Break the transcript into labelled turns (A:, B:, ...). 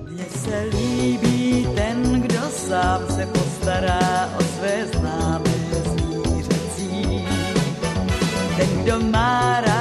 A: Mně se líbí ten, kdo sám se postará o své známé zvířecí. Ten, kdo má rád